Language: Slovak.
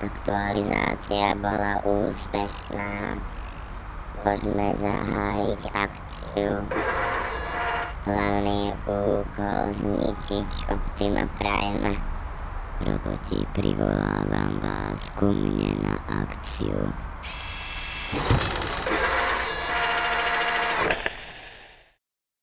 Aktualizácia bola úspešná. Môžeme zahájiť akciu. Hlavný úkol zničiť Optima Prime. Roboti, privolávam vás ku mne na akciu.